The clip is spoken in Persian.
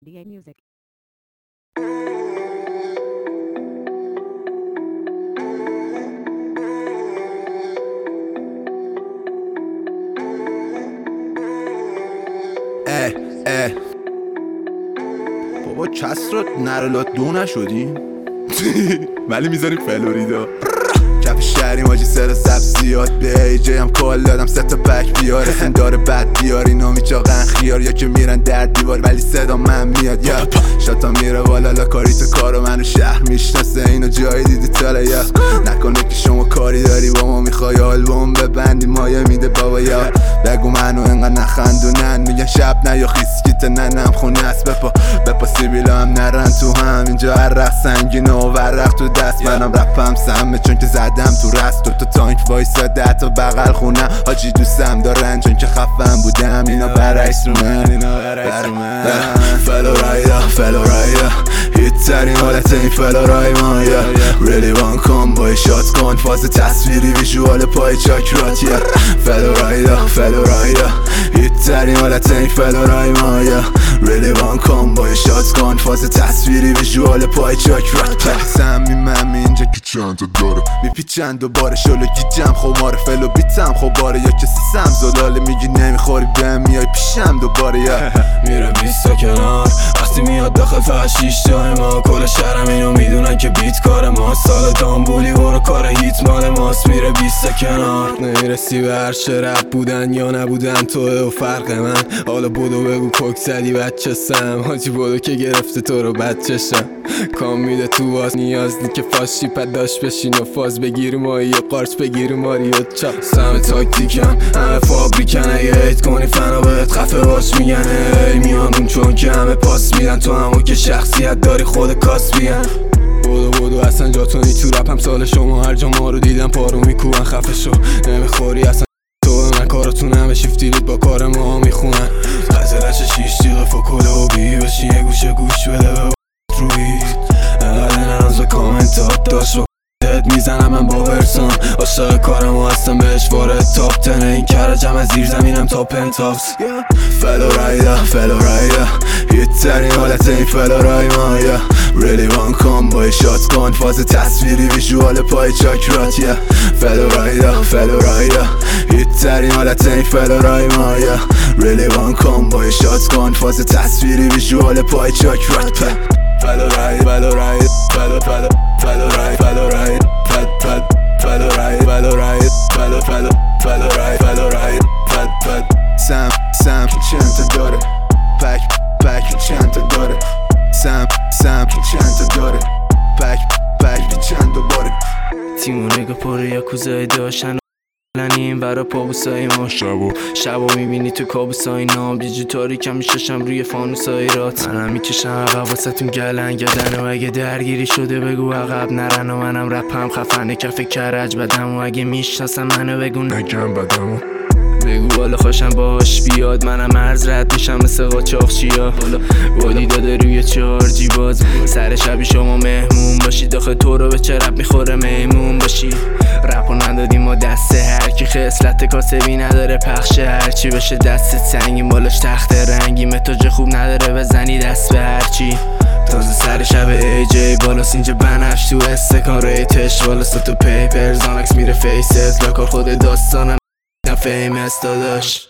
DA Music. بابا کسرت نرلات دو نشدی؟ ولی میذاریم فلوریدا کف شهری ماجی سر سبز زیاد به ایجی هم کال دادم 3 تا پک بیار سندار بد بیار اینا میچاقن خیار یا که میرن در دیوار ولی صدا من میاد یا شاتا میره والا لاکاری تو کارو منو شهر میشناسه اینو جایی دیدی تالا یا نکنه که شما کاری داری با ما میخوای آلبوم ببندی مایه میده بابا یا بگو منو انقدر نخندونن میگن شب نه یا خیسکیت ننم خونه است بپا سیبیلا هم نرن تو هم اینجا هر رخ سنگینه و ورق تو دست منم رپم سمه چون که زدم تو رست تو تانک وایساده حتی بغل خونه حاجی دوستم دارن چون که خفم بودم اینا برعکس رو من فلورایدا هیت ترین حالت این فلورای ما یا ریلی وان کام بای شات کن فاز تصویری ویژوال پای چاکرات یا فلورایدا هیت ترین حالت این فلورای ما یا ریلی وان کام بای شات کن فاز تصویری ویژوال پای چاکرات سمی من اینجا که چند تا داره میپیچن دوباره شلو گیجم خمار فلو بیتم خوباره یا کسی سم زلاله میگی نمیخوری بهم میای پیشم دوباره یا میره 20 تا کنار وقتی میاد داخل فقط 6 جای ما کل شهرم اینو میدونن که بیت کار ما سال دامبولی برو کار هیت مال ماست میره 20 تا کنار نمیرسی به هر چه رپ بودن یا نبودن توه و فرق من حالا بودو بگو کوک زدی بچه سم حاجی بودو که گرفته تو رو بچشم کام میده تو باز نیاز نی که فاز شیپت داشت بشین و فاز بگیر مایی یا قارچ بگیر ماریو چا سم تاکتیکم همه فابریکن اگه هیت کنی فنا بهت خفه باش میگن ای میانون چون که همه پاس میدن تو همون که شخصیت داری خود کاس بیان بودو اصلا جاتونی تو رپم سال شما هر جا ما رو دیدن پارو میکوبن خفه شو نمیخوری اصلا تو من کاراتون همه شیفتیلید با کار ما میخونن غزلش 6 دقیقه فکل و بی بشین یه گوشه گوش بده به روید انقدر نناز و کامنتات داشت رو میزنم من با ورسان عاشق کارم و هستم بهش وارد تاپ تنه این کرجم از زیر زمینم تا پنتاکس فلورایدا هیت ترین حالت این فلورای ما یا ریلی وان کام بای شات کن فاز تصویری ویژوال پای چاکرات یا فلورایدا هیت ترین حالت این فلورای ما یا ریلی وان کام بای شات کن فاز تصویری ویژوال پای چاکرات سم چند تا داره پک چند تا داره سم چند تا داره پک چند تا باره تیمو نگاه پاره یا کوزای داشتن این برا پابوسای ما شبو میبینی تو کابوسای نام یه جو تاریکم میششم روی فانوسای رات منم میکشم عقب واسه گلنگ یادن و اگه درگیری شده بگو عقب نرن و منم رپم خفنه کف کرج بدم و اگه میشناسم منو بگو نگم بدمو بگو بالا خوشم باش بیاد منم مرز رد میشم مثل قاچاقچیا بادی داده روی چارجی باز سر شبی شما مهمون باشی داخل تو رو به چه رب میخوره میمون باشی رپو ندادیم ما دست هرکی خصلت کاسبی نداره پخش هرچی بشه دستت سنگین بالاش تخت رنگی متاج خوب نداره بزنی دست به هرچی تازه سر شب ایجی بالاست اینجا بنفش تو استکان ریتش بالاست تو پیپر زانکس میره فیست لاکار خود داستانم فیمس داداش